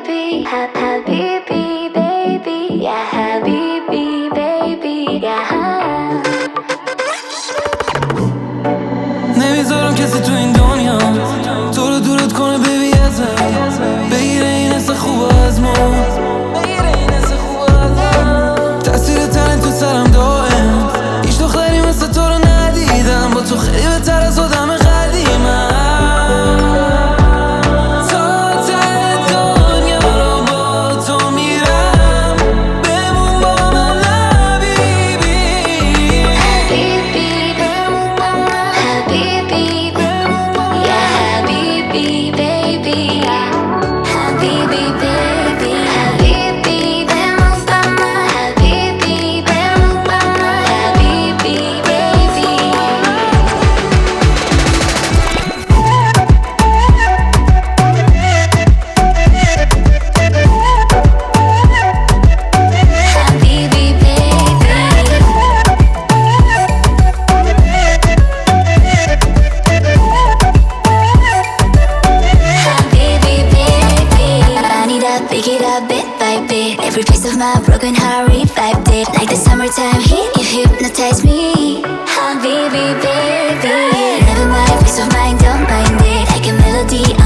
Habibi, Habibi, baby, yeah, Habibi, baby, yeah. نمیذارم کسی تو این دنیا تو رو دورت کنه ببی ازم، بگیره این حس خوب از ما، تاثیر تنه تو سرم دائم. هیچ دختری مثل تو رو ندیدم، با تو خیلی بهتر از آدم قدیمم. تا ته دنیا رو با تو میرم، بمون با من حبیبی. Habibi, Habibi, yeah, Habibi, baby, yeah. Habibi, baby, Habibi, Habibi, Habibi, baby. Habibi, baby. Habibi, baby. Burn it up, pick it up bit by bit. Every piece of my broken heart revived it. Like the summertime heat, you hypnotize me. Habibi, baby. Never mind, peace of mind, don't mind it. Like a melody